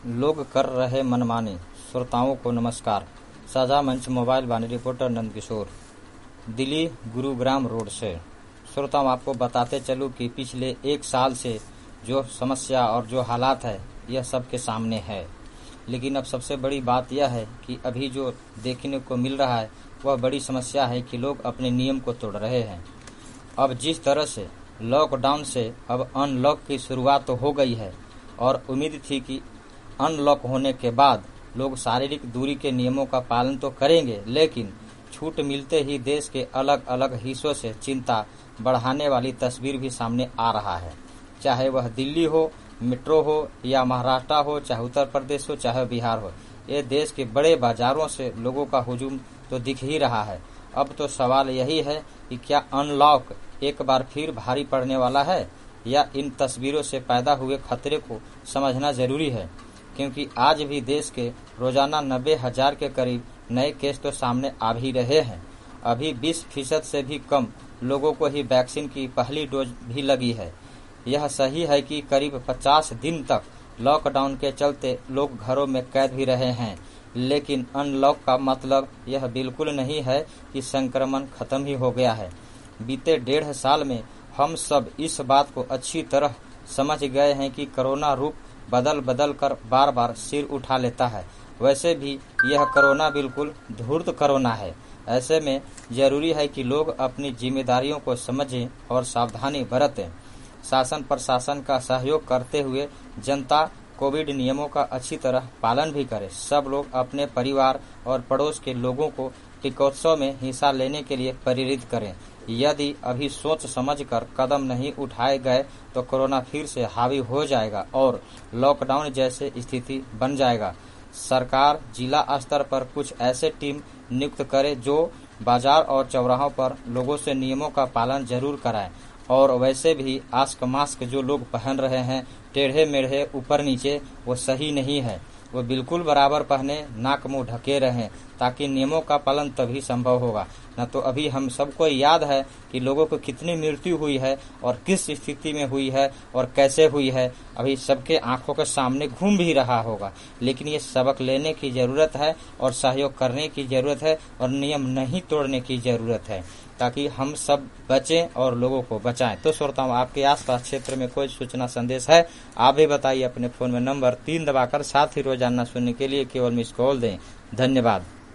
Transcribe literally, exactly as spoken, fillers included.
लोग कर रहे मनमानी। श्रोताओं को नमस्कार। साझा मंच mobile Vaani reporter Nand Kishore, Delhi Gurugram road से। श्रोताओं, आपको बताते चलूं कि पिछले एक साल से जो समस्या और जो हालात है यह सबके सामने है, लेकिन अब सबसे बड़ी बात यह है कि अभी जो देखने को मिल रहा है वह बड़ी समस्या है कि लोग अपने नियम को तोड़ रहे हैं। अब जिस तरह से लॉकडाउन से अब अनलॉक की शुरुआत तो हो गई है और उम्मीद थी कि अनलॉक होने के बाद लोग शारीरिक दूरी के नियमों का पालन तो करेंगे, लेकिन छूट मिलते ही देश के अलग अलग हिस्सों से चिंता बढ़ाने वाली तस्वीर भी सामने आ रहा है। चाहे वह दिल्ली हो, मेट्रो हो या महाराष्ट्र हो, चाहे उत्तर प्रदेश हो, चाहे बिहार हो, ये देश के बड़े बाजारों से लोगों का हुजूम तो दिख ही रहा है। अब तो सवाल यही है कि क्या अनलॉक एक बार फिर भारी पड़ने वाला है या इन तस्वीरों से पैदा हुए खतरे को समझना जरूरी है, क्योंकि आज भी देश के रोजाना नब्बे हजार के करीब नए केस तो सामने आ भी रहे हैं। अभी बीस फीसद से भी कम लोगों को ही वैक्सीन की पहली डोज भी लगी है। यह सही है कि करीब पचास दिन तक लॉकडाउन के चलते लोग घरों में कैद भी रहे हैं, लेकिन अनलॉक का मतलब यह बिल्कुल नहीं है कि संक्रमण खत्म ही हो गया है। बीते डेढ़ साल में हम सब इस बात को अच्छी तरह समझ गए हैं कि कोरोना रूप बदल बदल कर बार बार सिर उठा लेता है। वैसे भी यह कोरोना बिल्कुल धूर्त कोरोना है। ऐसे में जरूरी है कि लोग अपनी जिम्मेदारियों को समझें और सावधानी बरतें। शासन प्रशासन का सहयोग करते हुए जनता कोविड नियमों का अच्छी तरह पालन भी करे। सब लोग अपने परिवार और पड़ोस के लोगों को टीकोत्सव में हिस्सा लेने के लिए प्रेरित करें। यदि अभी सोच समझकर कदम नहीं उठाए गए तो कोरोना फिर से हावी हो जाएगा और लॉकडाउन जैसे स्थिति बन जाएगा। सरकार जिला स्तर पर कुछ ऐसे टीम नियुक्त करे जो बाजार और चौराहों पर लोगों से नियमों का पालन जरूर कराएं। और वैसे भी आस्क मास्क जो लोग पहन रहे हैं टेढ़े मेढ़े ऊपर नीचे, वो सही नहीं है। वो बिल्कुल बराबर पहने, नाक मुंह ढके रहें, ताकि नियमों का पालन तभी संभव होगा। न तो अभी हम सबको याद है कि लोगों को कितनी मृत्यु हुई है और किस स्थिति में हुई है और कैसे हुई है, अभी सबके आंखों के सामने घूम भी रहा होगा। लेकिन ये सबक लेने की जरूरत है और सहयोग करने की जरूरत है और नियम नहीं तोड़ने की जरूरत है, ताकि हम सब बचें और लोगों को बचाएं। तो श्रोताओं, आपके आसपास क्षेत्र में कोई सूचना संदेश है, आप भी बताइए। अपने फोन में नंबर तीन दबाकर साथ ही रोजाना सुनने के लिए केवल मिस कॉल दें। धन्यवाद।